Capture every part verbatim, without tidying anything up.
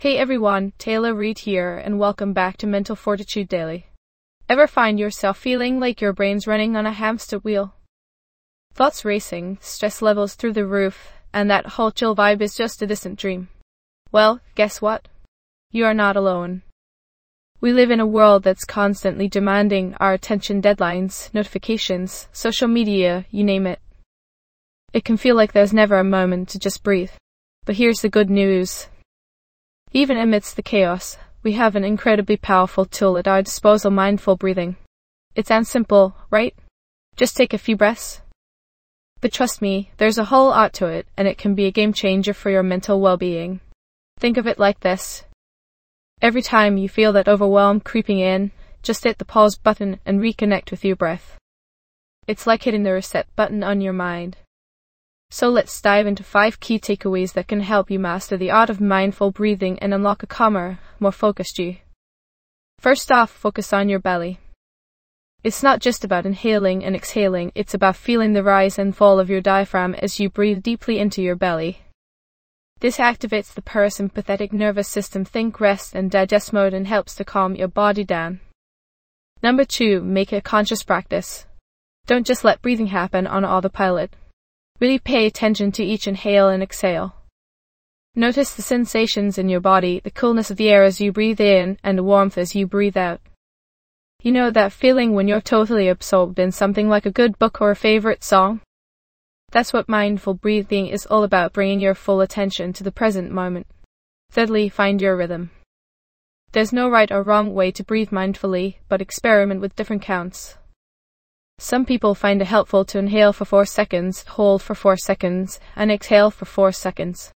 Hey everyone, Taylor Reid here, and welcome back to Mental Fortitude Daily. Ever find yourself feeling like your brain's running on a hamster wheel? Thoughts racing, stress levels through the roof, and that whole chill vibe is just a distant dream. Well, guess what? You are not alone. We live in a world that's constantly demanding our attention, deadlines, notifications, social media, you name it. It can feel like there's never a moment to just breathe. But here's the good news. Even amidst the chaos, we have an incredibly powerful tool at our disposal: mindful breathing. It sounds simple, right? Just take a few breaths. But trust me, there's a whole art to it, and it can be a game changer for your mental well-being. Think of it like this. Every time you feel that overwhelm creeping in, just hit the pause button and reconnect with your breath. It's like hitting the reset button on your mind. So let's dive into five key takeaways that can help you master the art of mindful breathing and unlock a calmer, more focused you. First off, focus on your belly. It's not just about inhaling and exhaling, it's about feeling the rise and fall of your diaphragm as you breathe deeply into your belly. This activates the parasympathetic nervous system, think rest and digest mode, and helps to calm your body down. Number two, make it a conscious practice. Don't just let breathing happen on autopilot. Really pay attention to each inhale and exhale. Notice the sensations in your body, the coolness of the air as you breathe in and the warmth as you breathe out. You know that feeling when you're totally absorbed in something like a good book or a favorite song? That's what mindful breathing is all about, bringing your full attention to the present moment. Thirdly, find your rhythm. There's no right or wrong way to breathe mindfully, but experiment with different counts. Some people find it helpful to inhale for four seconds, hold for four seconds, and exhale for four seconds.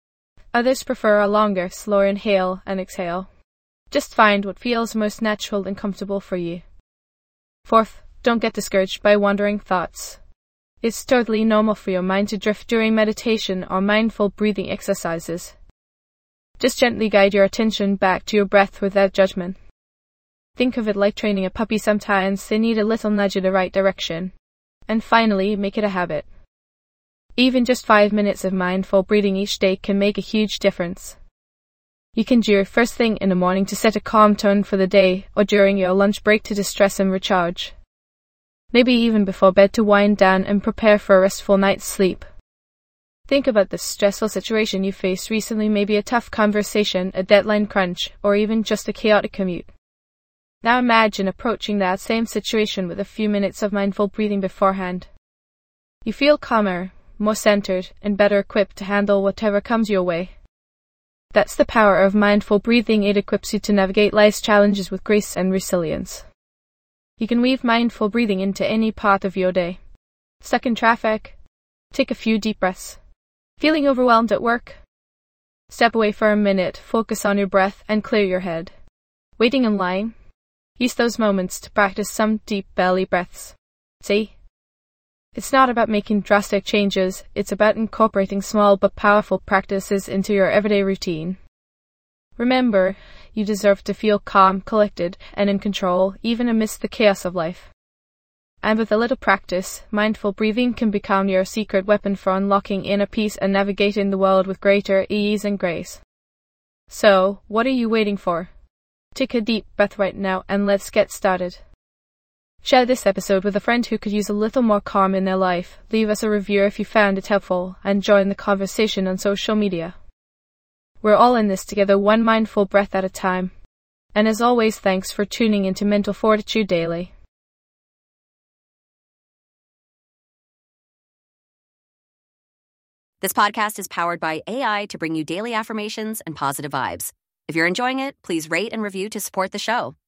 Others prefer a longer, slower inhale and exhale. Just find what feels most natural and comfortable for you. Fourth, don't get discouraged by wandering thoughts. It's totally normal for your mind to drift during meditation or mindful breathing exercises. Just gently guide your attention back to your breath without judgment. Think of it like training a puppy. Sometimes they need a little nudge in the right direction. And finally, make it a habit. Even just five minutes of mindful breathing each day can make a huge difference. You can do it first thing in the morning to set a calm tone for the day, or during your lunch break to distress and recharge. Maybe even before bed to wind down and prepare for a restful night's sleep. Think about the stressful situation you faced recently, maybe a tough conversation, a deadline crunch, or even just a chaotic commute. Now imagine approaching that same situation with a few minutes of mindful breathing beforehand. You feel calmer, more centered, and better equipped to handle whatever comes your way. That's the power of mindful breathing. It equips you to navigate life's challenges with grace and resilience. You can weave mindful breathing into any part of your day. Stuck in traffic? Take a few deep breaths. Feeling overwhelmed at work? Step away for a minute, focus on your breath, and clear your head. Waiting in line? Use those moments to practice some deep belly breaths. See? It's not about making drastic changes, it's about incorporating small but powerful practices into your everyday routine. Remember, you deserve to feel calm, collected, and in control, even amidst the chaos of life. And with a little practice, mindful breathing can become your secret weapon for unlocking inner peace and navigating the world with greater ease and grace. So, what are you waiting for? Take a deep breath right now and let's get started. Share this episode with a friend who could use a little more calm in their life. Leave us a review if you found it helpful, and join the conversation on social media. We're all in this together, one mindful breath at a time. And as always, thanks for tuning into Mental Fortitude Daily. This podcast is powered by A I to bring you daily affirmations and positive vibes. If you're enjoying it, please rate and review to support the show.